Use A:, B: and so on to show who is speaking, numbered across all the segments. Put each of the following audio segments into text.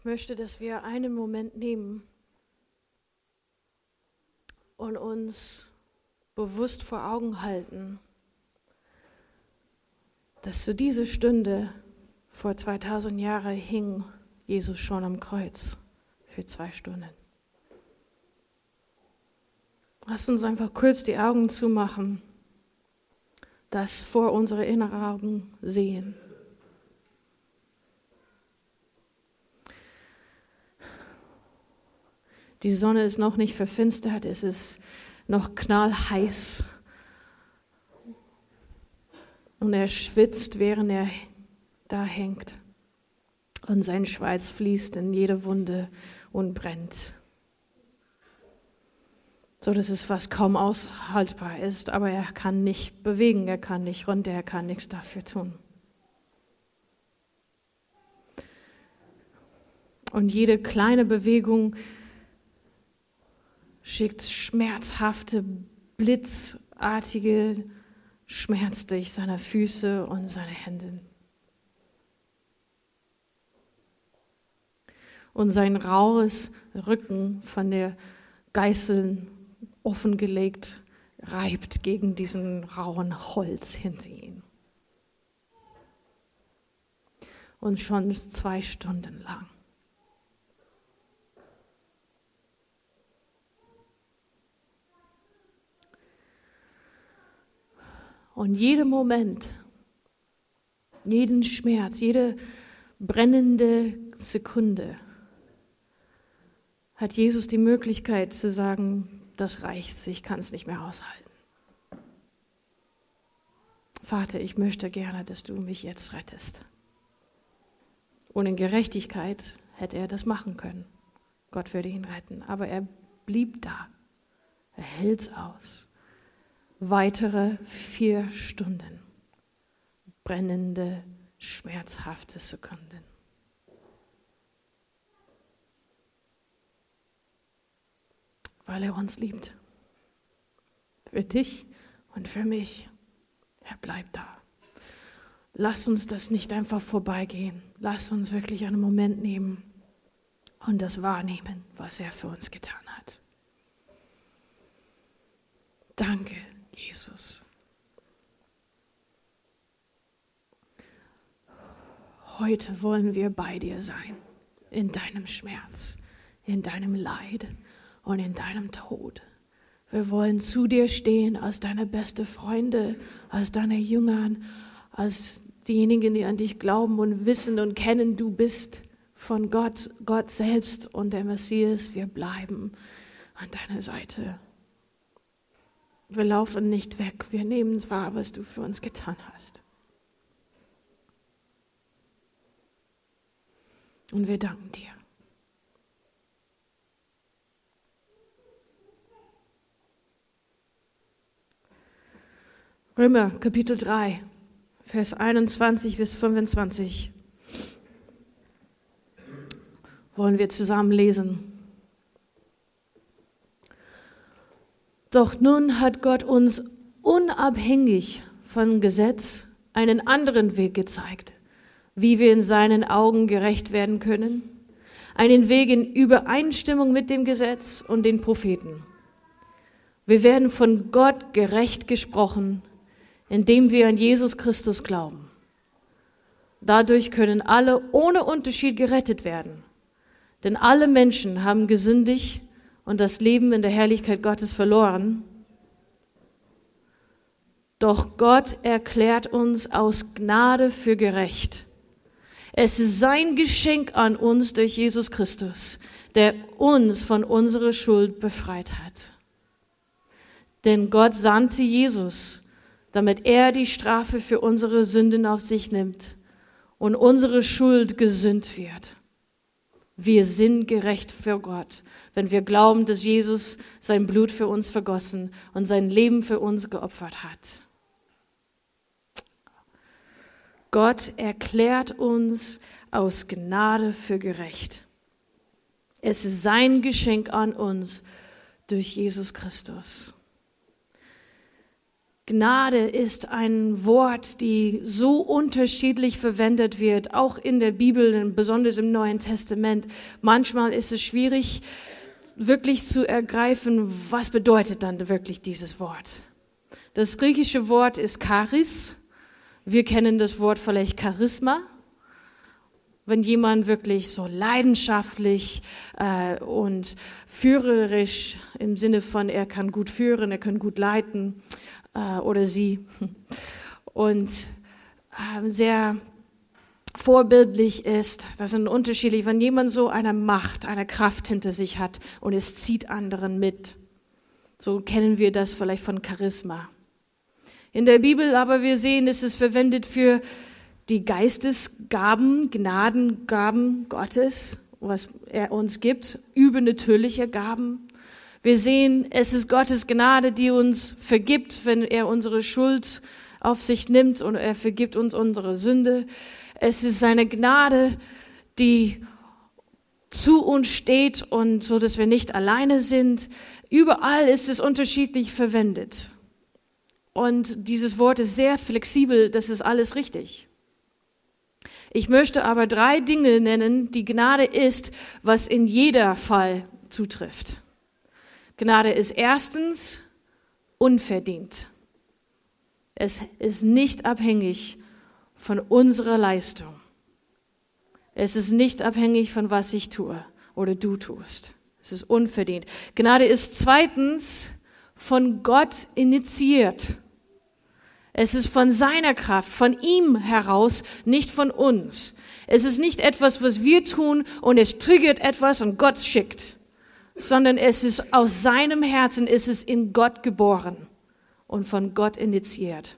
A: Ich möchte, dass wir einen Moment nehmen und uns bewusst vor Augen halten, dass zu dieser Stunde vor 2000 Jahren hing Jesus schon am Kreuz für 2 Stunden. Lass uns einfach kurz die Augen zumachen, das vor unsere inneren Augen sehen. Die Sonne ist noch nicht verfinstert, es ist noch knallheiß. Und er schwitzt, während er da hängt. Und sein Schweiß fließt in jede Wunde und brennt. So dass es fast kaum aushaltbar ist, aber er kann nicht bewegen, er kann nicht runter, er kann nichts dafür tun. Und jede kleine Bewegung schickt schmerzhafte, blitzartige Schmerz durch seine Füße und seine Hände. Und sein raues Rücken von der Geißel offengelegt reibt gegen diesen rauen Holz hinter ihm. Und schon 2 Stunden lang. Und jeden Moment, jeden Schmerz, jede brennende Sekunde hat Jesus die Möglichkeit zu sagen, das reicht, ich kann es nicht mehr aushalten. Vater, ich möchte gerne, dass du mich jetzt rettest. Und in Gerechtigkeit hätte er das machen können. Gott würde ihn retten. Aber er blieb da. Er hält's aus. Weitere 4 Stunden. Brennende, schmerzhafte Sekunden. Weil er uns liebt. Für dich und für mich. Er bleibt da. Lass uns das nicht einfach vorbeigehen. Lass uns wirklich einen Moment nehmen und das wahrnehmen, was er für uns getan hat. Danke, Jesus. Heute wollen wir bei dir sein, in deinem Schmerz, in deinem Leid und in deinem Tod. Wir wollen zu dir stehen als deine beste Freunde, als deine Jüngern, als diejenigen, die an dich glauben und wissen und kennen, du bist von Gott, Gott selbst und der Messias. Wir bleiben an deiner Seite. Wir laufen nicht weg, wir nehmen es wahr, was du für uns getan hast. Und wir danken dir. Römer, Kapitel 3, Vers 21 bis 25. Wollen wir zusammen lesen. Doch nun hat Gott uns unabhängig vom Gesetz einen anderen Weg gezeigt, wie wir in seinen Augen gerecht werden können. Einen Weg in Übereinstimmung mit dem Gesetz und den Propheten. Wir werden von Gott gerecht gesprochen, indem wir an Jesus Christus glauben. Dadurch können alle ohne Unterschied gerettet werden. Denn alle Menschen haben gesündigt und das Leben in der Herrlichkeit Gottes verloren. Doch Gott erklärt uns aus Gnade für gerecht. Es ist sein Geschenk an uns durch Jesus Christus, der uns von unserer Schuld befreit hat. Denn Gott sandte Jesus, damit er die Strafe für unsere Sünden auf sich nimmt und unsere Schuld gesühnt wird. Wir sind gerecht für Gott, wenn wir glauben, dass Jesus sein Blut für uns vergossen und sein Leben für uns geopfert hat. Gott erklärt uns aus Gnade für gerecht. Es ist sein Geschenk an uns durch Jesus Christus. Gnade ist ein Wort, die so unterschiedlich verwendet wird, auch in der Bibel, besonders im Neuen Testament. Manchmal ist es schwierig, wirklich zu ergreifen, was bedeutet dann wirklich dieses Wort. Das griechische Wort ist Charis. Wir kennen das Wort vielleicht Charisma. Wenn jemand wirklich so leidenschaftlich und führerisch im Sinne von, er kann gut führen, er kann gut leiten oder sie und sehr vorbildlich ist, das sind unterschiedlich. Wenn jemand so eine Macht, eine Kraft hinter sich hat und es zieht anderen mit, so kennen wir das vielleicht von Charisma. In der Bibel aber wir sehen, es ist verwendet für die Geistesgaben, Gnadengaben Gottes, was er uns gibt, übernatürliche Gaben. Wir sehen, es ist Gottes Gnade, die uns vergibt, wenn er unsere Schuld auf sich nimmt und er vergibt uns unsere Sünde. Es ist seine Gnade, die zu uns steht und so, dass wir nicht alleine sind. Überall ist es unterschiedlich verwendet. Und dieses Wort ist sehr flexibel, das ist alles richtig. Ich möchte aber 3 Dinge nennen, die Gnade ist, was in jeder Fall zutrifft. Gnade ist erstens unverdient. Es ist nicht abhängig von unserer Leistung. Es ist nicht abhängig von was ich tue oder du tust. Es ist unverdient. Gnade ist zweitens von Gott initiiert. Es ist von seiner Kraft, von ihm heraus, nicht von uns. Es ist nicht etwas, was wir tun und es triggert etwas und Gott schickt, sondern es ist aus seinem Herzen, es ist in Gott geboren und von Gott initiiert.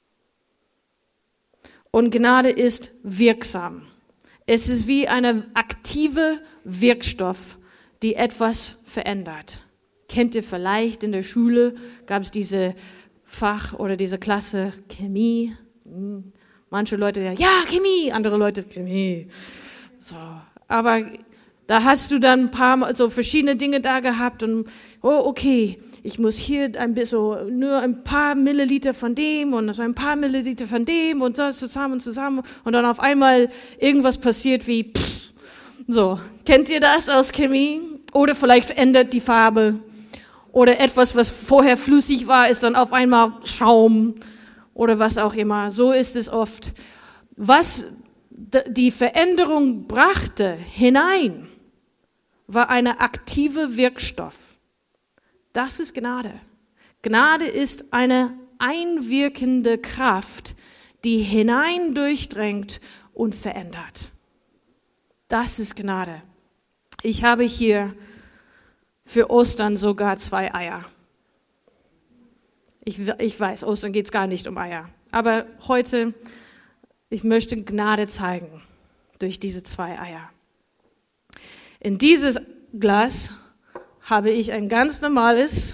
A: Und Gnade ist wirksam. Es ist wie eine aktive Wirkstoff, die etwas verändert. Kennt ihr vielleicht in der Schule, gab es diese Fach oder diese Klasse Chemie. Manche Leute ja Chemie, andere Leute Chemie. So, aber da hast du dann ein paar so verschiedene Dinge da gehabt und okay, ich muss hier ein bisschen nur ein paar Milliliter von dem und so ein paar Milliliter von dem und so zusammen und dann auf einmal irgendwas passiert wie so. Kennt ihr das aus Chemie? Oder vielleicht verändert die Farbe. Oder etwas, was vorher flüssig war, ist dann auf einmal Schaum oder was auch immer. So ist es oft. Was die Veränderung brachte hinein, war eine aktive Wirkstoff. Das ist Gnade. Gnade ist eine einwirkende Kraft, die hinein durchdringt und verändert. Das ist Gnade. Ich habe hier für Ostern sogar 2 Eier. Ich weiß, Ostern geht es gar nicht um Eier. Aber heute, ich möchte Gnade zeigen durch diese 2 Eier. In dieses Glas habe ich ein ganz normales,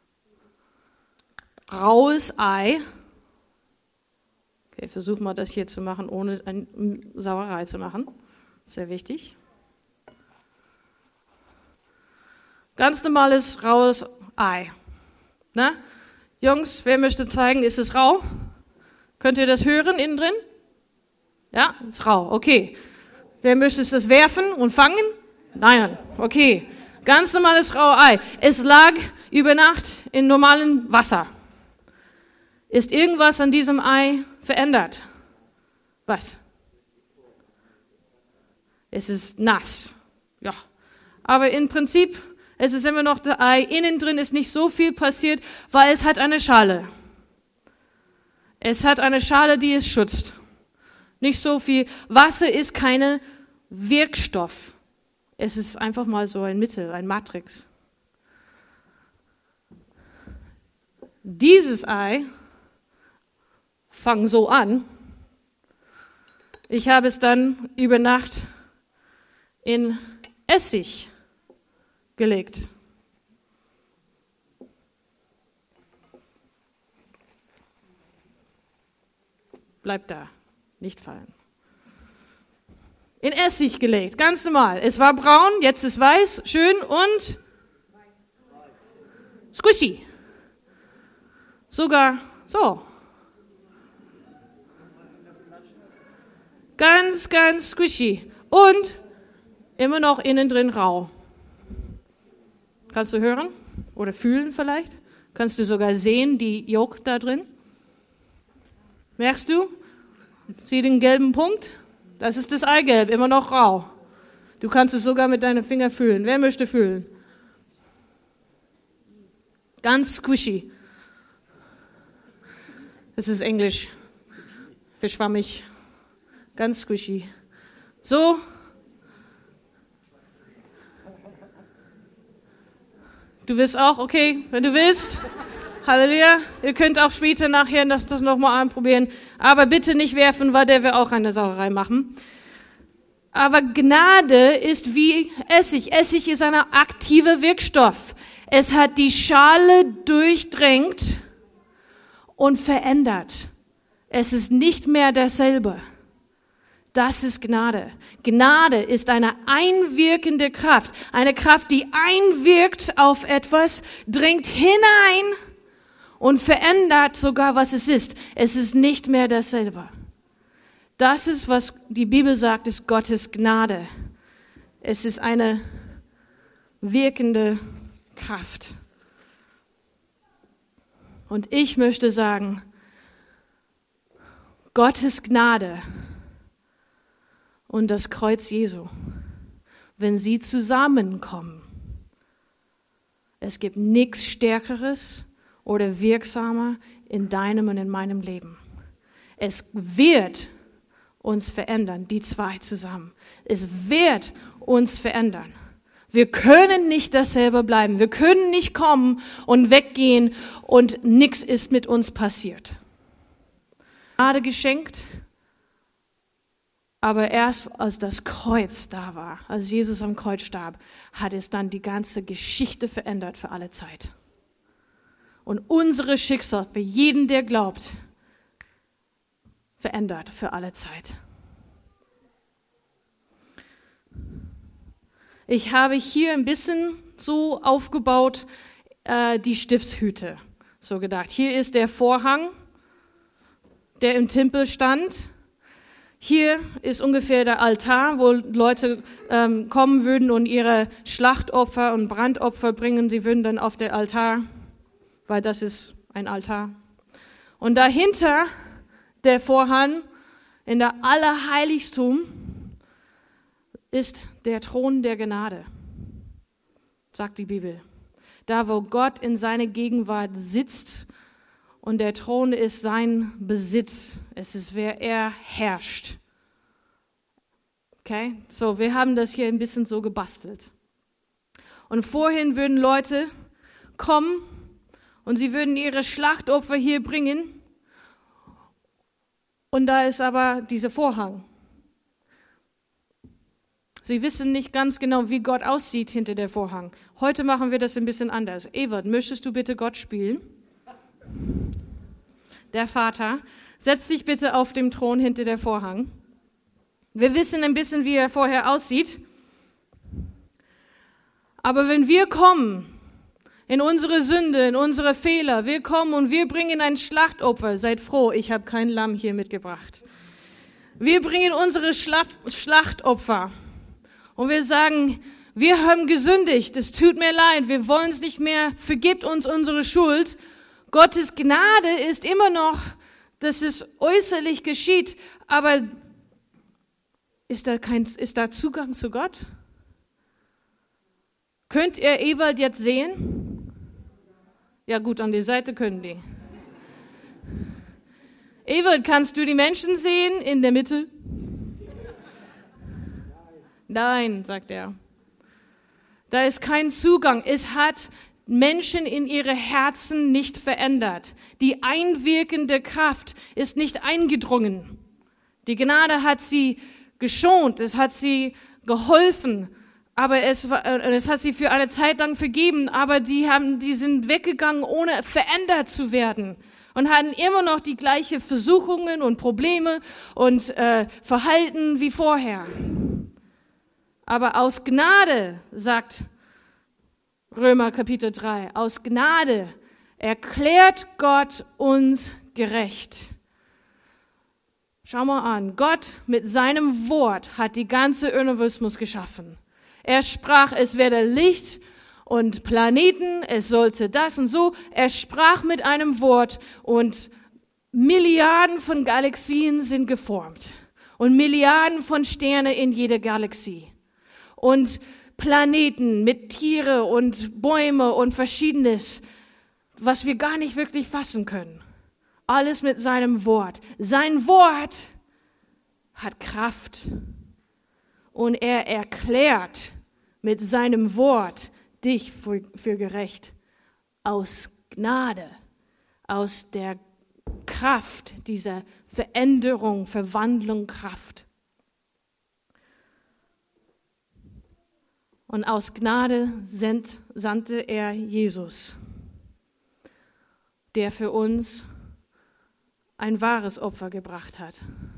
A: raues Ei. Okay, versuch mal das hier zu machen, ohne eine Sauerei zu machen. Sehr wichtig. Ganz normales, raues Ei. Na? Jungs, wer möchte zeigen, ist es rau? Könnt ihr das hören innen drin? Ja, ist rau, okay. Wer möchte es werfen und fangen? Nein, okay. Ganz normales raues Ei. Es lag über Nacht in normalem Wasser. Ist irgendwas an diesem Ei verändert? Was? Es ist nass. Ja. Aber im Prinzip, es ist immer noch das Ei. Innen drin ist nicht so viel passiert, weil es hat eine Schale. Es hat eine Schale, die es schützt. Nicht so viel. Wasser ist keine Wirkstoff. Es ist einfach mal so ein Mittel, ein Matrix. Dieses Ei fang so an. Ich habe es dann über Nacht in Essig gelegt. Bleibt da, nicht fallen. In Essig gelegt, ganz normal. Es war braun, jetzt ist weiß, schön und squishy. Sogar So. Ganz, ganz squishy. Und immer noch innen drin rau. Kannst du hören? Oder fühlen vielleicht? Kannst du sogar sehen, die Yolk da drin? Merkst du? Sieh den gelben Punkt? Das ist das Eigelb, immer noch rau. Du kannst es sogar mit deinen Fingern fühlen. Wer möchte fühlen? Ganz squishy. Das ist Englisch. Für schwammig. Ganz squishy. So. Du willst auch? Okay, wenn du willst. Halleluja. Ihr könnt auch später nachher das nochmal anprobieren. Aber bitte nicht werfen, weil der will auch eine Sauerei machen. Aber Gnade ist wie Essig. Essig ist ein aktiver Wirkstoff. Es hat die Schale durchdrängt und verändert. Es ist nicht mehr dasselbe. Das ist Gnade. Gnade ist eine einwirkende Kraft. Eine Kraft, die einwirkt auf etwas, dringt hinein und verändert sogar, was es ist. Es ist nicht mehr dasselbe. Das ist, was die Bibel sagt, ist Gottes Gnade. Es ist eine wirkende Kraft. Und ich möchte sagen, Gottes Gnade und das Kreuz Jesu, wenn sie zusammenkommen, es gibt nichts Stärkeres oder wirksamer in deinem und in meinem Leben. Es wird uns verändern, die zwei zusammen. Es wird uns verändern. Wir können nicht dasselbe bleiben. Wir können nicht kommen und weggehen und nichts ist mit uns passiert. Gnade geschenkt, aber erst als das Kreuz da war, als Jesus am Kreuz starb, hat es dann die ganze Geschichte verändert für alle Zeit. Und unsere Schicksal, für jeden, der glaubt, verändert für alle Zeit. Ich habe hier ein bisschen so aufgebaut, die Stiftshüte, so gedacht. Hier ist der Vorhang, der im Tempel stand. Hier ist ungefähr der Altar, wo Leute kommen würden und ihre Schlachtopfer und Brandopfer bringen. Sie würden dann auf den Altar, weil das ist ein Altar. Und dahinter der Vorhang in der Allerheiligtum ist der Thron der Gnade, sagt die Bibel. Da, wo Gott in seiner Gegenwart sitzt und der Thron ist sein Besitz. Es ist, wer er herrscht. Okay? So, wir haben das hier ein bisschen so gebastelt. Und vorhin würden Leute kommen und sie würden ihre Schlachtopfer hier bringen. Und da ist aber dieser Vorhang. Sie wissen nicht ganz genau, wie Gott aussieht hinter der Vorhang. Heute machen wir das ein bisschen anders. Evert, möchtest du bitte Gott spielen? Der Vater, setz dich bitte auf dem Thron hinter der Vorhang. Wir wissen ein bisschen, wie er vorher aussieht. Aber wenn wir kommen in unsere Sünde, in unsere Fehler, wir kommen und wir bringen ein Schlachtopfer. Seid froh, ich habe kein Lamm hier mitgebracht. Wir bringen unsere Schlachtopfer und wir sagen, wir haben gesündigt, es tut mir leid, wir wollen es nicht mehr, vergibt uns unsere Schuld. Gottes Gnade ist immer noch, dass es äußerlich geschieht, aber ist da Zugang zu Gott? Könnt ihr Ewald jetzt sehen? Ja gut, an der Seite können die. Ewald, kannst du die Menschen sehen in der Mitte? Nein, sagt er. Da ist kein Zugang. Es hat Menschen in ihre Herzen nicht verändert. Die einwirkende Kraft ist nicht eingedrungen. Die Gnade hat sie geschont, es hat sie geholfen, aber es hat sie für eine Zeit lang vergeben, aber die sind weggegangen, ohne verändert zu werden und hatten immer noch die gleichen Versuchungen und Probleme und Verhalten wie vorher. Aber aus Gnade, sagt Römer Kapitel 3, aus Gnade erklärt Gott uns gerecht. Schau mal an, Gott mit seinem Wort hat die ganze Universum geschaffen. Er sprach, es werde Licht und Planeten, es sollte das und so. Er sprach mit einem Wort und Milliarden von Galaxien sind geformt und Milliarden von Sternen in jeder Galaxie und Planeten mit Tiere und Bäume und Verschiedenes, was wir gar nicht wirklich fassen können. Alles mit seinem Wort. Sein Wort hat Kraft und er erklärt mit seinem Wort dich für gerecht aus Gnade, aus der Kraft dieser Veränderung, Verwandlung, Kraft. Und aus Gnade sandte er Jesus, der für uns ein wahres Opfer gebracht hat.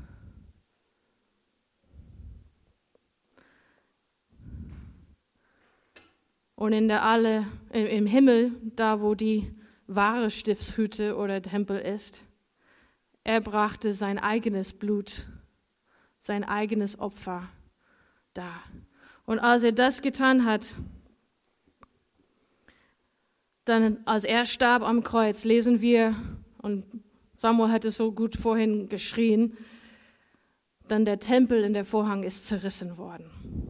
A: Und im Himmel, da wo die wahre Stiftshütte oder Tempel ist, er brachte sein eigenes Blut, sein eigenes Opfer dar. Und als er das getan hat, dann, als er starb am Kreuz, lesen wir, und Samuel hat es so gut vorhin geschrien, dann der Tempel und der Vorhang ist zerrissen worden.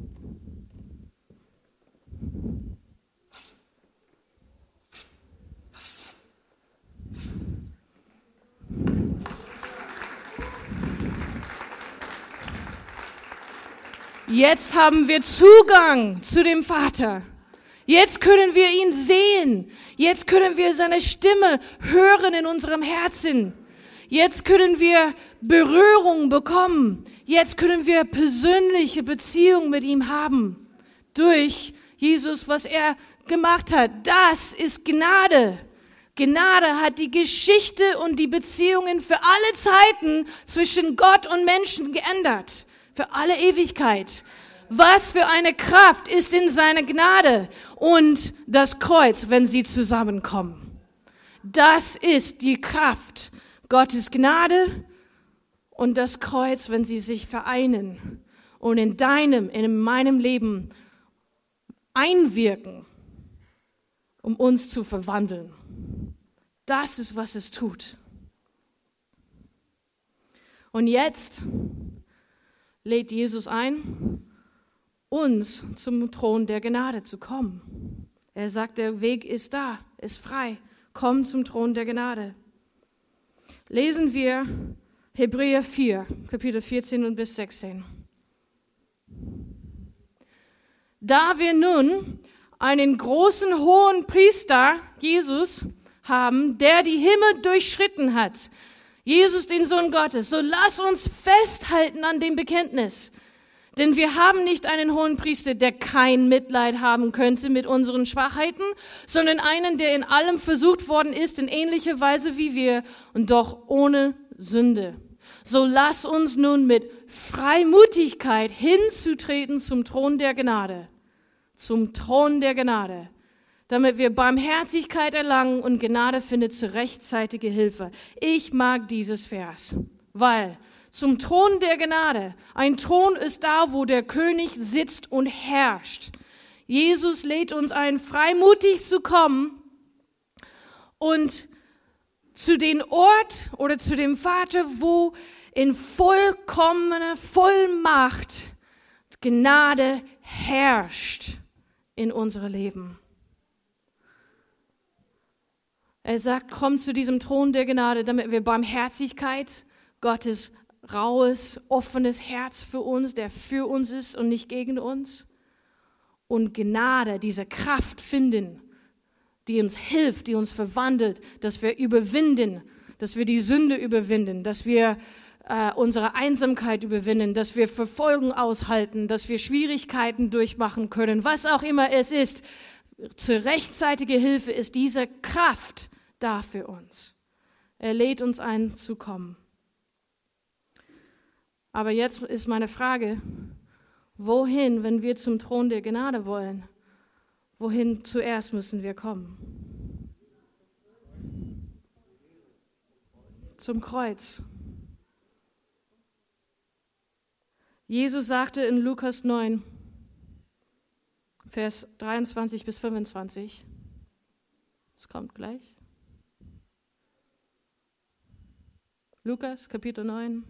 A: Jetzt haben wir Zugang zu dem Vater. Jetzt können wir ihn sehen. Jetzt können wir seine Stimme hören in unserem Herzen. Jetzt können wir Berührung bekommen. Jetzt können wir persönliche Beziehung mit ihm haben. Durch Jesus, was er gemacht hat. Das ist Gnade. Gnade hat die Geschichte und die Beziehungen für alle Zeiten zwischen Gott und Menschen geändert. Für alle Ewigkeit. Was für eine Kraft ist in seiner Gnade und das Kreuz, wenn sie zusammenkommen. Das ist die Kraft Gottes Gnade und das Kreuz, wenn sie sich vereinen und in meinem Leben einwirken, um uns zu verwandeln. Das ist, was es tut. Und jetzt lädt Jesus ein, uns zum Thron der Gnade zu kommen. Er sagt, der Weg ist da, ist frei. Komm zum Thron der Gnade. Lesen wir Hebräer 4, Kapitel 14 und bis 16. Da wir nun einen großen hohen Priester, Jesus, haben, der die Himmel durchschritten hat, Jesus, den Sohn Gottes, so lass uns festhalten an dem Bekenntnis. Denn wir haben nicht einen hohen Priester, der kein Mitleid haben könnte mit unseren Schwachheiten, sondern einen, der in allem versucht worden ist, in ähnlicher Weise wie wir, und doch ohne Sünde. So lass uns nun mit Freimutigkeit hinzutreten zum Thron der Gnade. Zum Thron der Gnade. Damit wir Barmherzigkeit erlangen und Gnade findet zur rechtzeitigen Hilfe. Ich mag dieses Vers, weil zum Thron der Gnade, ein Thron ist da, wo der König sitzt und herrscht. Jesus lädt uns ein, freimutig zu kommen und zu dem Ort oder zu dem Vater, wo in vollkommener Vollmacht Gnade herrscht in unserem Leben. Er sagt, komm zu diesem Thron der Gnade, damit wir Barmherzigkeit, Gottes raues, offenes Herz für uns, der für uns ist und nicht gegen uns, und Gnade, diese Kraft finden, die uns hilft, die uns verwandelt, dass wir überwinden, dass wir die Sünde überwinden, dass wir unsere Einsamkeit überwinden, dass wir Verfolgung aushalten, dass wir Schwierigkeiten durchmachen können, was auch immer es ist. Zur rechtzeitigen Hilfe ist diese Kraft da für uns. Er lädt uns ein, zu kommen. Aber jetzt ist meine Frage, wohin, wenn wir zum Thron der Gnade wollen, wohin zuerst müssen wir kommen? zum Kreuz. Jesus sagte in Lukas 9, Vers 23 bis 25, es kommt gleich. Lukas, Kapitel 9.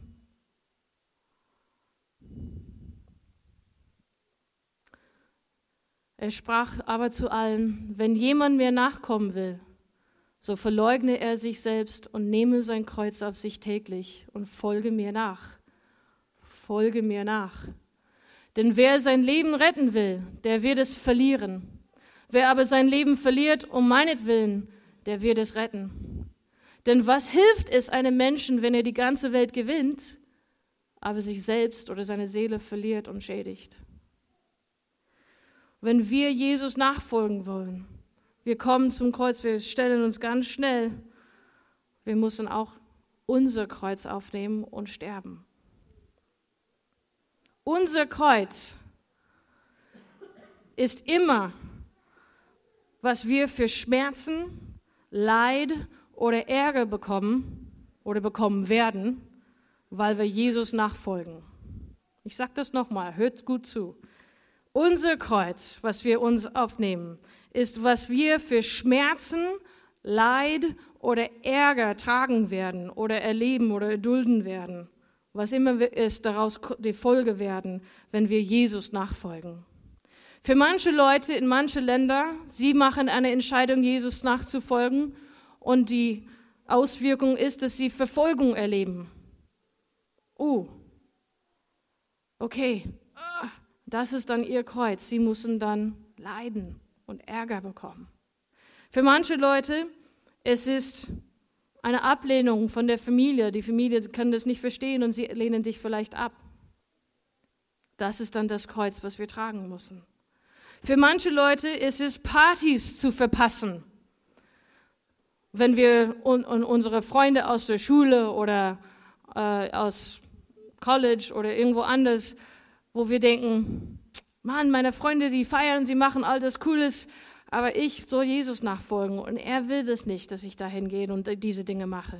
A: Er sprach aber zu allen: Wenn jemand mir nachkommen will, so verleugne er sich selbst und nehme sein Kreuz auf sich täglich und folge mir nach. Folge mir nach. Denn wer sein Leben retten will, der wird es verlieren. Wer aber sein Leben verliert um meinetwillen, der wird es retten. Denn was hilft es einem Menschen, wenn er die ganze Welt gewinnt, aber sich selbst oder seine Seele verliert und schädigt? Wenn wir Jesus nachfolgen wollen, wir kommen zum Kreuz, wir stellen uns ganz schnell, wir müssen auch unser Kreuz aufnehmen und sterben. Unser Kreuz ist immer, was wir für Schmerzen, Leid oder Ärger bekommen oder bekommen werden, weil wir Jesus nachfolgen. Ich sage das nochmal, hört gut zu. Unser Kreuz, was wir uns aufnehmen, ist, was wir für Schmerzen, Leid oder Ärger tragen werden oder erleben oder erdulden werden. Was immer ist, daraus die Folge werden, wenn wir Jesus nachfolgen. Für manche Leute in manche Länder, sie machen eine Entscheidung, Jesus nachzufolgen, und die Auswirkung ist, dass sie Verfolgung erleben. Okay, das ist dann ihr Kreuz. Sie müssen dann leiden und Ärger bekommen. Für manche Leute, es ist eine Ablehnung von der Familie. Die Familie kann das nicht verstehen und sie lehnen dich vielleicht ab. Das ist dann das Kreuz, was wir tragen müssen. Für manche Leute ist es, Partys zu verpassen. Wenn wir unsere Freunde aus der Schule oder aus College oder irgendwo anders, wo wir denken, Mann, meine Freunde, die feiern, sie machen all das Cooles, aber ich soll Jesus nachfolgen und er will das nicht, dass ich dahin gehe und diese Dinge mache.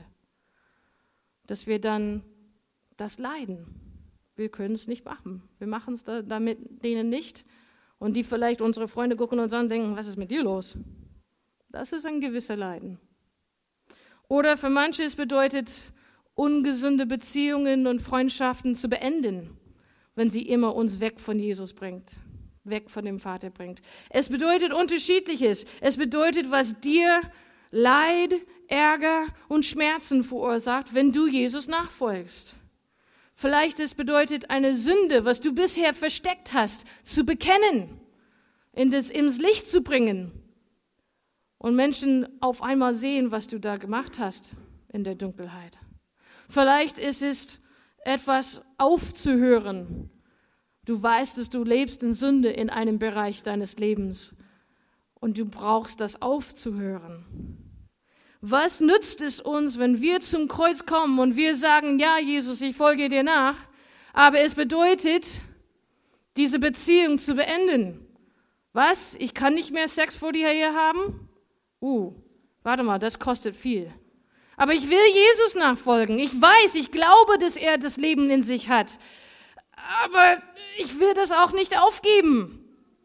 A: Dass wir dann das leiden. Wir können es nicht machen. Wir machen es damit denen nicht. Und die vielleicht unsere Freunde gucken uns an und denken, was ist mit dir los? Das ist ein gewisser Leiden. Oder für manche es bedeutet, ungesunde Beziehungen und Freundschaften zu beenden, wenn sie immer uns weg von Jesus bringt, weg von dem Vater bringt. Es bedeutet Unterschiedliches. Es bedeutet, was dir Leid, Ärger und Schmerzen verursacht, wenn du Jesus nachfolgst. Vielleicht es bedeutet eine Sünde, was du bisher versteckt hast, zu bekennen, ins Licht zu bringen und Menschen auf einmal sehen, was du da gemacht hast in der Dunkelheit. Vielleicht ist es etwas aufzuhören. Du weißt, dass du lebst in Sünde in einem Bereich deines Lebens und du brauchst das aufzuhören. Was nützt es uns, wenn wir zum Kreuz kommen und wir sagen, ja, Jesus, ich folge dir nach, aber es bedeutet, diese Beziehung zu beenden. Was? Ich kann nicht mehr Sex vor dir hier haben? Warte mal, das kostet viel. Aber ich will Jesus nachfolgen. Ich weiß, ich glaube, dass er das Leben in sich hat. Aber ich will das auch nicht aufgeben.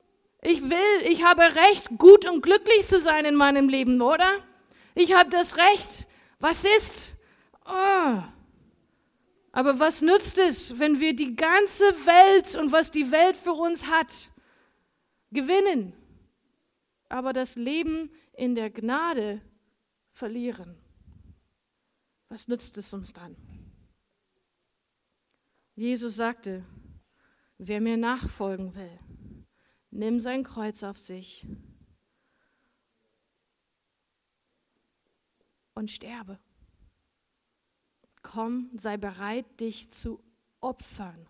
A: Ich habe Recht, gut und glücklich zu sein in meinem Leben, oder? Ich habe das Recht. Was ist? Aber was nützt es, wenn wir die ganze Welt und was die Welt für uns hat, gewinnen, aber das Leben in der Gnade verlieren? Was nützt es uns dann? Jesus sagte, wer mir nachfolgen will, nimm sein Kreuz auf sich und sterbe. Komm, sei bereit, dich zu opfern.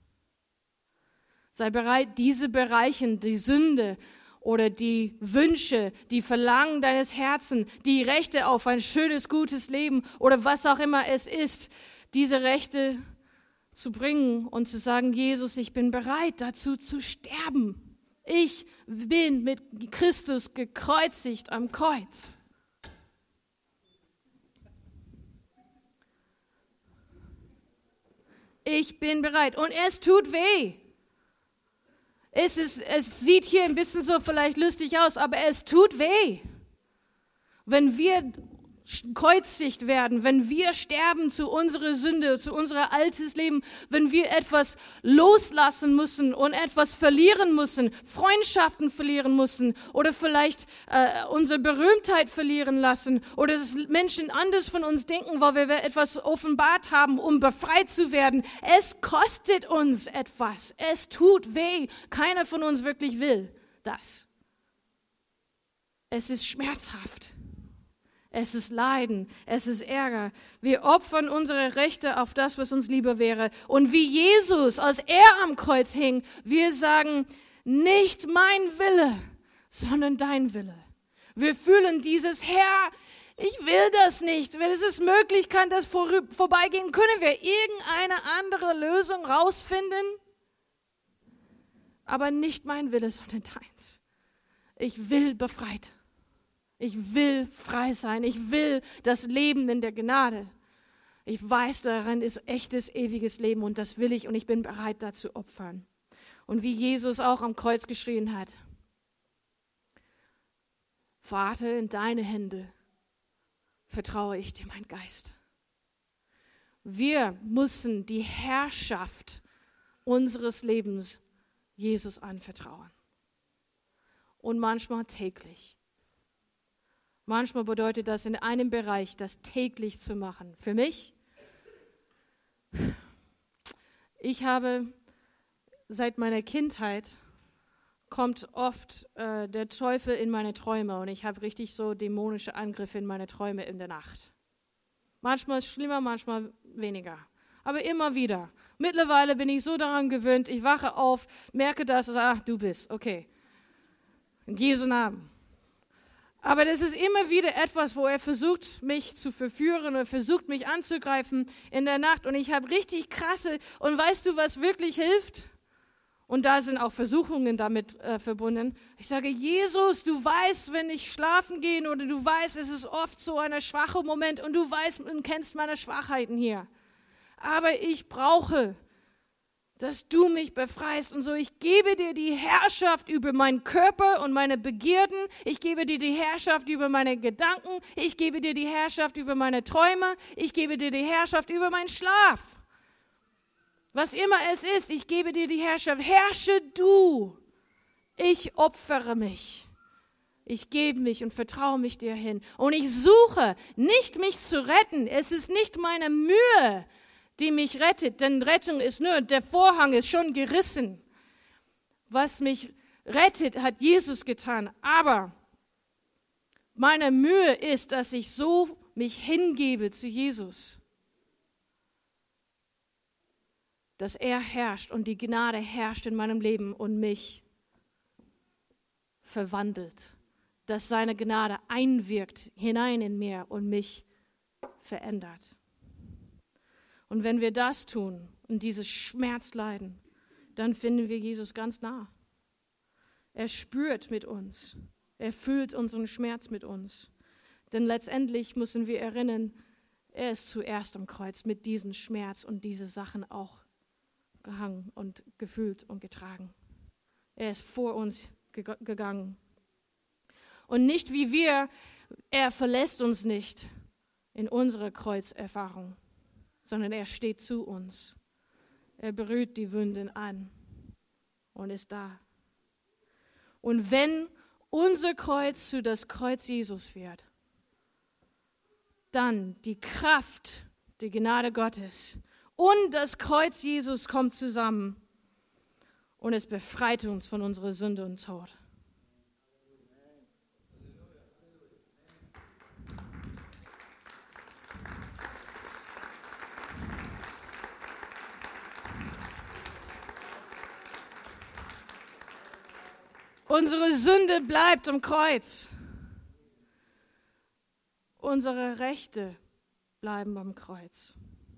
A: Sei bereit, diese Bereiche, die Sünde oder die Wünsche, die Verlangen deines Herzens, die Rechte auf ein schönes, gutes Leben oder was auch immer es ist, diese Rechte zu bringen und zu sagen, Jesus, ich bin bereit dazu zu sterben. Ich bin mit Christus gekreuzigt am Kreuz. Ich bin bereit. Und es tut weh. Es sieht hier ein bisschen so vielleicht lustig aus, aber es tut weh. Wenn wir gekreuzigt werden, wenn wir sterben zu unserer Sünde, zu unserem altes Leben, wenn wir etwas loslassen müssen und etwas verlieren müssen, Freundschaften verlieren müssen oder vielleicht unsere Berühmtheit verlieren lassen oder dass Menschen anders von uns denken, weil wir etwas offenbart haben, um befreit zu werden. Es kostet uns etwas. Es tut weh. Keiner von uns wirklich will das. Es ist schmerzhaft. Es ist Leiden, es ist Ärger. Wir opfern unsere Rechte auf das, was uns lieber wäre. Und wie Jesus, als er am Kreuz hing, wir sagen, nicht mein Wille, sondern dein Wille. Wir fühlen dieses, Herr, ich will das nicht. Wenn es ist möglich, kann das vorbeigehen. Können wir irgendeine andere Lösung rausfinden? Aber nicht mein Wille, sondern deins. Ich will befreit. Ich will frei sein. Ich will das Leben in der Gnade. Ich weiß, darin ist echtes, ewiges Leben und das will ich und ich bin bereit, da zu opfern. Und wie Jesus auch am Kreuz geschrien hat, Vater, in deine Hände vertraue ich dir meinen Geist. Wir müssen die Herrschaft unseres Lebens Jesus anvertrauen. Und manchmal täglich. Manchmal bedeutet das in einem Bereich, das täglich zu machen. Für mich, ich habe seit meiner Kindheit, kommt oft der Teufel in meine Träume und ich habe richtig so dämonische Angriffe in meine Träume in der Nacht. Manchmal schlimmer, manchmal weniger. Aber immer wieder. Mittlerweile bin ich so daran gewöhnt, ich wache auf, merke das und sage, ach, du bist, okay. In Jesu Namen. Aber das ist immer wieder etwas, wo er versucht, mich zu verführen oder versucht, mich anzugreifen in der Nacht. Und ich habe richtig krasse, und weißt du, was wirklich hilft? Und da sind auch Versuchungen damit verbunden. Ich sage, Jesus, du weißt, wenn ich schlafen gehe oder du weißt, es ist oft so ein schwacher Moment und du weißt und kennst meine Schwachheiten hier. Aber ich brauche, dass du mich befreist und so. Ich gebe dir die Herrschaft über meinen Körper und meine Begierden. Ich gebe dir die Herrschaft über meine Gedanken. Ich gebe dir die Herrschaft über meine Träume. Ich gebe dir die Herrschaft über meinen Schlaf. Was immer es ist, ich gebe dir die Herrschaft. Herrsche du. Ich opfere mich. Ich gebe mich und vertraue mich dir hin. Und ich suche nicht, mich zu retten. Es ist nicht meine Mühe, die mich rettet, denn Rettung ist nur, der Vorhang ist schon gerissen. Was mich rettet, hat Jesus getan. Aber meine Mühe ist, dass ich so mich hingebe zu Jesus. Dass er herrscht und die Gnade herrscht in meinem Leben und mich verwandelt. Dass seine Gnade einwirkt hinein in mir und mich verändert. Und wenn wir das tun und dieses Schmerz leiden, dann finden wir Jesus ganz nah. Er spürt mit uns. Er fühlt unseren Schmerz mit uns. Denn letztendlich müssen wir erinnern, er ist zuerst am Kreuz mit diesem Schmerz und diese Sachen auch gehangen und gefühlt und getragen. Er ist vor uns gegangen. Und nicht wie wir, er verlässt uns nicht in unserer Kreuzerfahrung, sondern er steht zu uns. Er berührt die Wunden an und ist da. Und wenn unser Kreuz zu das Kreuz Jesus wird, dann die Kraft, die Gnade Gottes und das Kreuz Jesus kommt zusammen und es befreit uns von unserer Sünde und Tod. Unsere Sünde bleibt am Kreuz. Unsere Rechte bleiben am Kreuz.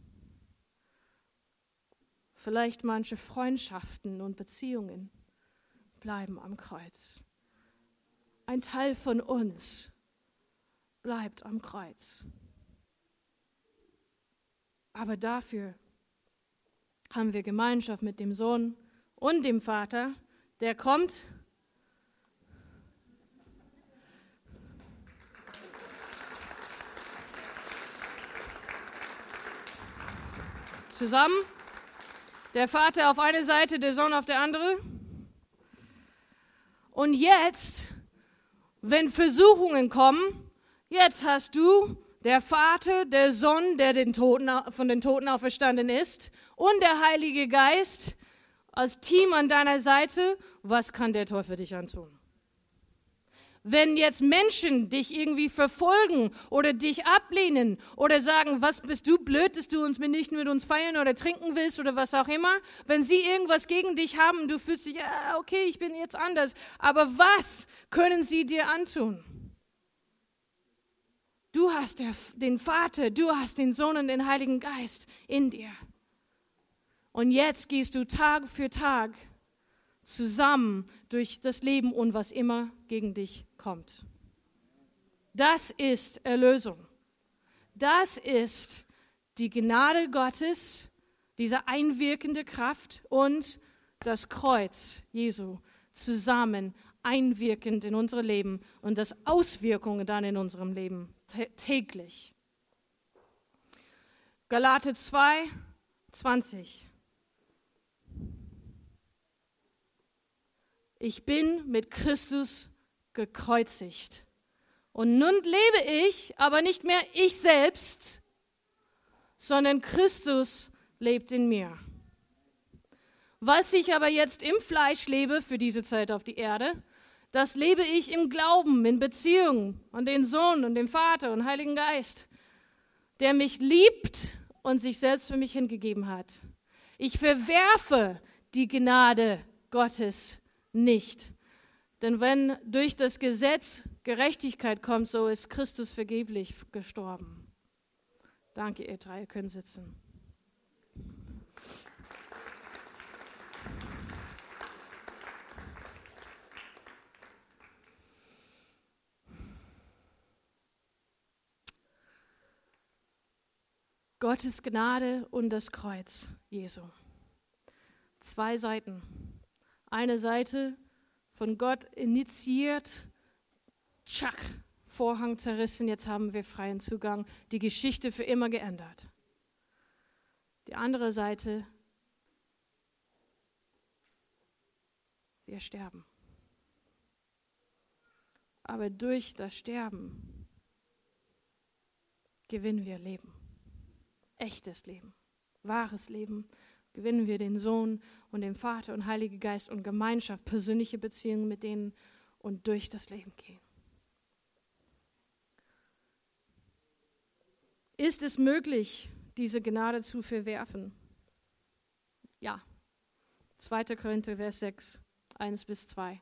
A: Vielleicht manche Freundschaften und Beziehungen bleiben am Kreuz. Ein Teil von uns bleibt am Kreuz. Aber dafür haben wir Gemeinschaft mit dem Sohn und dem Vater, der kommt zusammen. Der Vater auf eine Seite, der Sohn auf der andere. Und jetzt, wenn Versuchungen kommen, jetzt hast du der Vater, der Sohn, der von den Toten auferstanden ist, und der Heilige Geist als Team an deiner Seite. Was kann der Teufel dich antun? Wenn jetzt Menschen dich irgendwie verfolgen oder dich ablehnen oder sagen, was bist du blöd, dass du nicht mit uns feiern oder trinken willst oder was auch immer, wenn sie irgendwas gegen dich haben, du fühlst dich, ja, okay, ich bin jetzt anders, aber was können sie dir antun? Du hast den Vater, du hast den Sohn und den Heiligen Geist in dir. Und jetzt gehst du Tag für Tag zusammen durch das Leben und was immer gegen dich kommt. Das ist Erlösung. Das ist die Gnade Gottes, diese einwirkende Kraft und das Kreuz Jesu zusammen einwirkend in unser Leben und das Auswirkungen dann in unserem Leben täglich. Galater 2, 20. Ich bin mit Christus gekreuzigt. Und nun lebe ich, aber nicht mehr ich selbst, sondern Christus lebt in mir. Was ich aber jetzt im Fleisch lebe, für diese Zeit auf die Erde, das lebe ich im Glauben, in Beziehung an den Sohn und den Vater und Heiligen Geist, der mich liebt und sich selbst für mich hingegeben hat. Ich verwerfe die Gnade Gottes nicht. Denn wenn durch das Gesetz Gerechtigkeit kommt, so ist Christus vergeblich gestorben. Danke, ihr drei, ihr könnt sitzen. Gottes Gnade und das Kreuz Jesu. 2 Seiten. Eine Seite von Gott initiiert, tschack, Vorhang zerrissen, jetzt haben wir freien Zugang, die Geschichte für immer geändert. Die andere Seite, wir sterben. Aber durch das Sterben gewinnen wir Leben. Echtes Leben, wahres Leben. Gewinnen wir den Sohn und den Vater und Heiligen Geist und Gemeinschaft, persönliche Beziehungen mit denen und durch das Leben gehen. Ist es möglich, diese Gnade zu verwerfen? Ja. 2. Korinther, Vers 6, 1-2.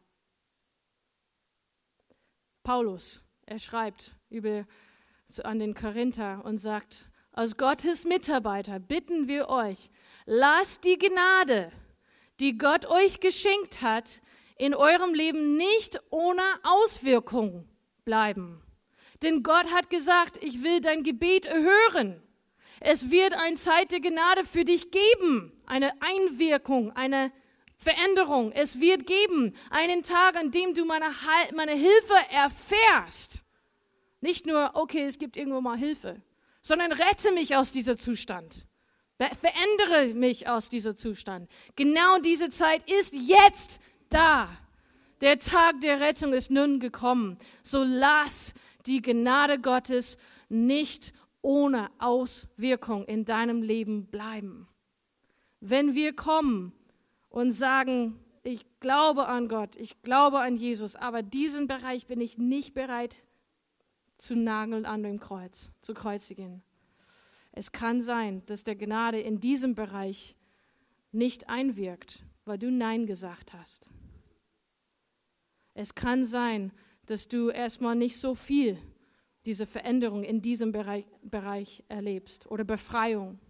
A: Paulus, er schreibt an den Korinther und sagt, als Gottes Mitarbeiter bitten wir euch, lasst die Gnade, die Gott euch geschenkt hat, in eurem Leben nicht ohne Auswirkung bleiben. Denn Gott hat gesagt, ich will dein Gebet erhören. Es wird eine Zeit der Gnade für dich geben, eine Einwirkung, eine Veränderung. Es wird geben einen Tag, an dem du meine Hilfe erfährst. Nicht nur, okay, es gibt irgendwo mal Hilfe, sondern rette mich aus diesem Zustand. Verändere mich aus diesem Zustand. Genau diese Zeit ist jetzt da. Der Tag der Rettung ist nun gekommen. So lass die Gnade Gottes nicht ohne Auswirkung in deinem Leben bleiben. Wenn wir kommen und sagen, ich glaube an Gott, ich glaube an Jesus, aber diesen Bereich bin ich nicht bereit zu nageln an dem Kreuz, zu kreuzigen. Es kann sein, dass der Gnade in diesem Bereich nicht einwirkt, weil du Nein gesagt hast. Es kann sein, dass du erstmal nicht so viel diese Veränderung in diesem Bereich erlebst oder Befreiung.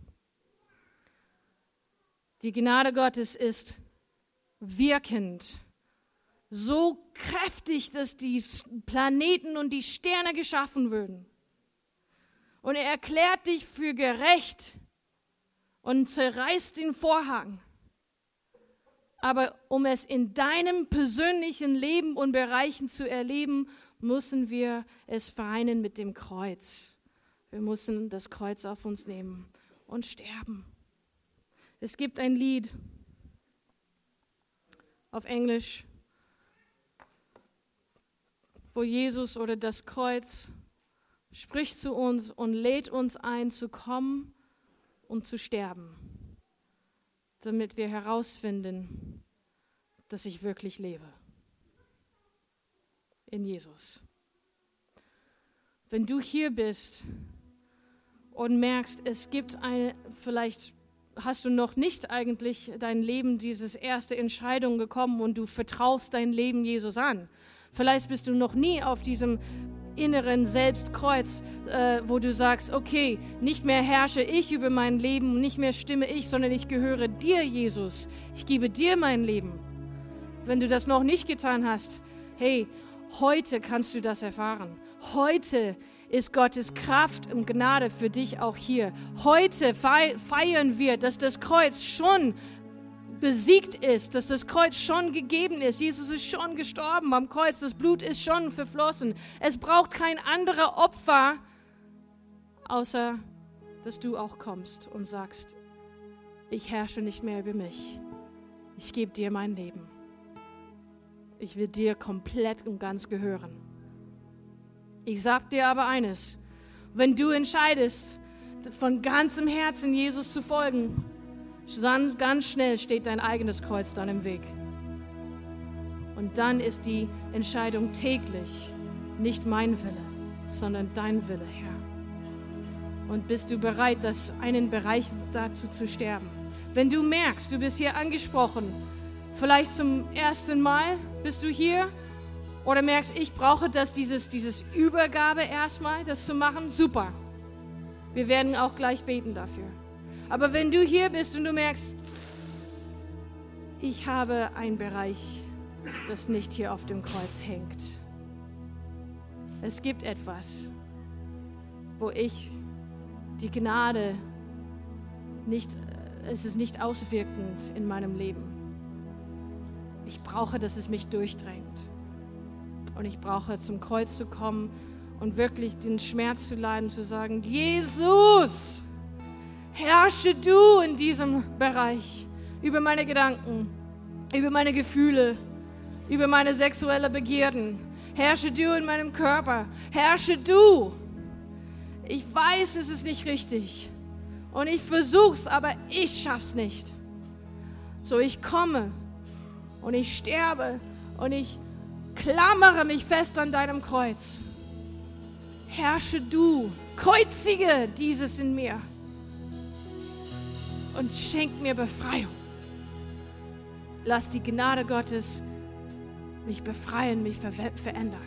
A: Die Gnade Gottes ist wirkend, so kräftig, dass die Planeten und die Sterne geschaffen würden. Und er erklärt dich für gerecht, und zerreißt den Vorhang. Aber um es in deinem persönlichen Leben und Bereichen zu erleben, müssen wir es vereinen mit dem Kreuz. Wir müssen das Kreuz auf uns nehmen und sterben. Es gibt ein Lied auf Englisch, wo Jesus oder das Kreuz spricht zu uns und lädt uns ein, zu kommen und zu sterben, damit wir herausfinden, dass ich wirklich lebe. In Jesus. Wenn du hier bist und merkst, es gibt vielleicht hast du noch nicht eigentlich dein Leben, diese erste Entscheidung gekommen und du vertraust dein Leben Jesus an. Vielleicht bist du noch nie auf diesem inneren Selbstkreuz, wo du sagst, okay, nicht mehr herrsche ich über mein Leben, nicht mehr stimme ich, sondern ich gehöre dir, Jesus. Ich gebe dir mein Leben. Wenn du das noch nicht getan hast, hey, heute kannst du das erfahren. Heute ist Gottes Kraft und Gnade für dich auch hier. Heute feiern wir, dass das Kreuz schon besiegt ist, dass das Kreuz schon gegeben ist. Jesus ist schon gestorben am Kreuz, das Blut ist schon verflossen. Es braucht kein anderer Opfer, außer dass du auch kommst und sagst, ich herrsche nicht mehr über mich. Ich gebe dir mein Leben. Ich will dir komplett und ganz gehören. Ich sag dir aber eines, wenn du entscheidest, von ganzem Herzen Jesus zu folgen, dann ganz schnell steht dein eigenes Kreuz dann im Weg. Und dann ist die Entscheidung täglich, nicht mein Wille, sondern dein Wille, Herr. Und bist du bereit, einen Bereich dazu zu sterben? Wenn du merkst, du bist hier angesprochen, vielleicht zum ersten Mal bist du hier, oder merkst, ich brauche dieses Übergabe erstmal, das zu machen, super. Wir werden auch gleich beten dafür. Aber wenn du hier bist und du merkst, ich habe einen Bereich, das nicht hier auf dem Kreuz hängt. Es gibt etwas, wo ich die Gnade es ist nicht auswirkend in meinem Leben. Ich brauche, dass es mich durchdrängt. Und ich brauche, zum Kreuz zu kommen und wirklich den Schmerz zu leiden, zu sagen, Jesus, herrsche du in diesem Bereich, über meine Gedanken, über meine Gefühle, über meine sexuelle Begierden. Herrsche du in meinem Körper, herrsche du. Ich weiß, es ist nicht richtig und ich versuch's, aber ich schaff's nicht. So, ich komme und ich sterbe und ich klammere mich fest an deinem Kreuz. Herrsche du, kreuzige dieses in mir und schenk mir Befreiung. Lass die Gnade Gottes mich befreien, mich verändern.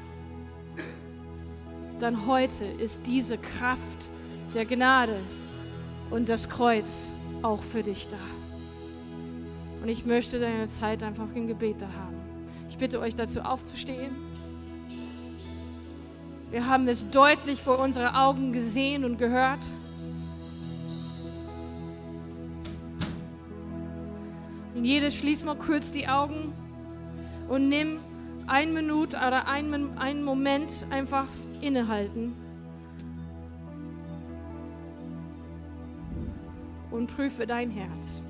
A: Dann heute ist diese Kraft der Gnade und das Kreuz auch für dich da. Und ich möchte deine Zeit einfach im Gebet da haben. Ich bitte euch dazu aufzustehen. Wir haben es deutlich vor unseren Augen gesehen und gehört. Und jeder schließt mal kurz die Augen und nimm 1 Minute oder einen Moment einfach innehalten und prüfe dein Herz.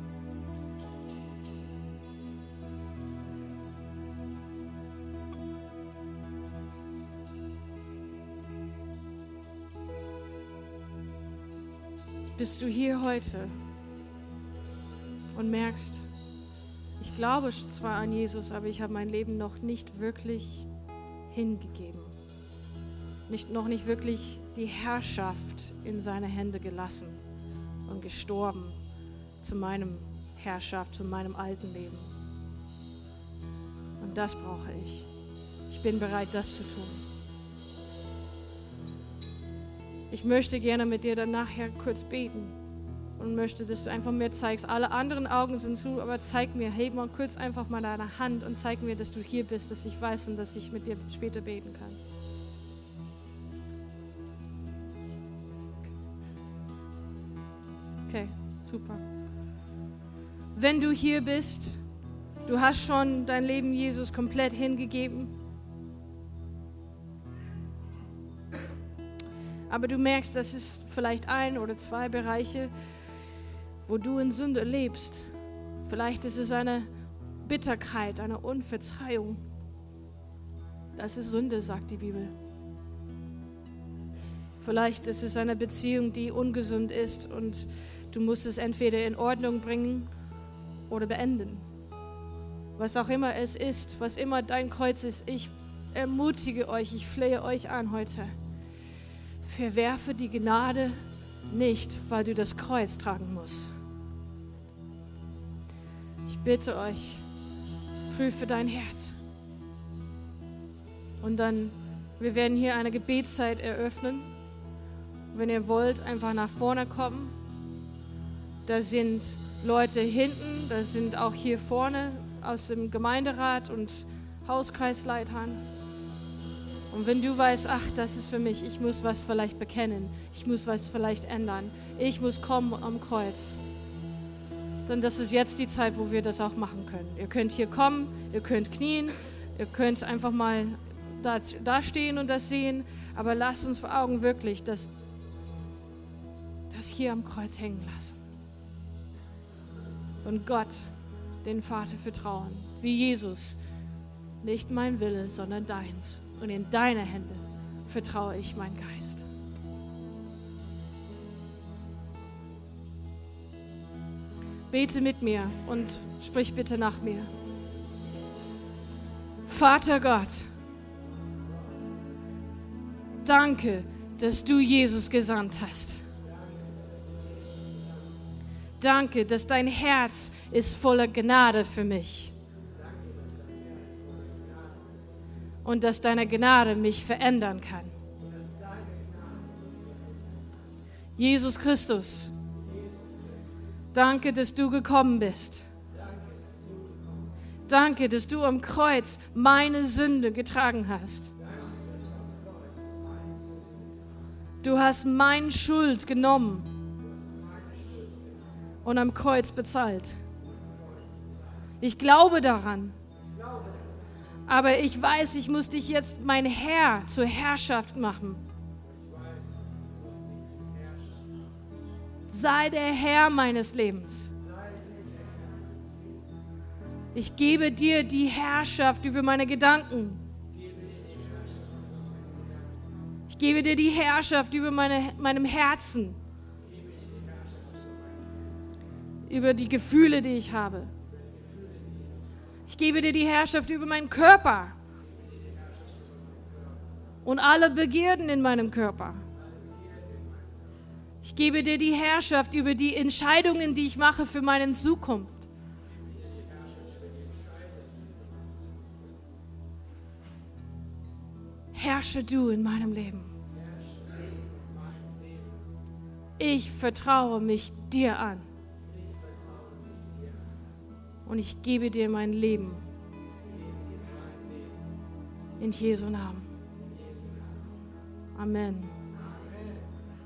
A: Bist du hier heute und merkst, ich glaube zwar an Jesus, aber ich habe mein Leben noch nicht wirklich hingegeben, noch nicht wirklich die Herrschaft in seine Hände gelassen und gestorben zu meinem Herrschaft, zu meinem alten Leben. Und das brauche ich. Ich bin bereit, das zu tun. Ich möchte gerne mit dir dann nachher kurz beten und möchte, dass du einfach mir zeigst. Alle anderen Augen sind zu, aber zeig mir, heb mal kurz einfach mal deine Hand und zeig mir, dass du hier bist, dass ich weiß und dass ich mit dir später beten kann. Okay, super. Wenn du hier bist, du hast schon dein Leben Jesus komplett hingegeben, aber du merkst, das ist vielleicht 1 oder 2 Bereiche, wo du in Sünde lebst. Vielleicht ist es eine Bitterkeit, eine Unverzeihung. Das ist Sünde, sagt die Bibel. Vielleicht ist es eine Beziehung, die ungesund ist und du musst es entweder in Ordnung bringen oder beenden. Was auch immer es ist, was immer dein Kreuz ist, ich ermutige euch, ich flehe euch an heute. Verwerfe die Gnade nicht, weil du das Kreuz tragen musst. Ich bitte euch, prüfe dein Herz. Und dann, wir werden hier eine Gebetszeit eröffnen. Wenn ihr wollt, einfach nach vorne kommen. Da sind Leute hinten, da sind auch hier vorne aus dem Gemeinderat und Hauskreisleitern. Und wenn du weißt, ach, das ist für mich, ich muss was vielleicht bekennen, ich muss was vielleicht ändern, ich muss kommen am Kreuz, dann das ist jetzt die Zeit, wo wir das auch machen können. Ihr könnt hier kommen, ihr könnt knien, ihr könnt einfach mal da stehen und das sehen, aber lasst uns vor Augen wirklich das hier am Kreuz hängen lassen. Und Gott, den Vater, vertrauen, wie Jesus, nicht mein Wille, sondern deins. Und in deine Hände vertraue ich meinen Geist. Bete mit mir und sprich bitte nach mir. Vater Gott, danke, dass du Jesus gesandt hast. Danke, dass dein Herz ist voller Gnade für mich. Und dass deine Gnade mich verändern kann. Jesus Christus, danke, dass du gekommen bist. Danke, dass du am Kreuz meine Sünde getragen hast. Du hast meine Schuld genommen und am Kreuz bezahlt. Ich glaube daran. Aber ich weiß, ich muss dich jetzt mein Herr zur Herrschaft machen. Sei der Herr meines Lebens. Ich gebe dir die Herrschaft über meine Gedanken. Ich gebe dir die Herrschaft über meinem Herzen. Über die Gefühle, die ich habe. Ich gebe dir die Herrschaft über meinen Körper und alle Begierden in meinem Körper. Ich gebe dir die Herrschaft über die Entscheidungen, die ich mache für meine Zukunft. Herrsche du in meinem Leben. Ich vertraue mich dir an. Und ich gebe dir mein Leben. In Jesu Namen. Amen.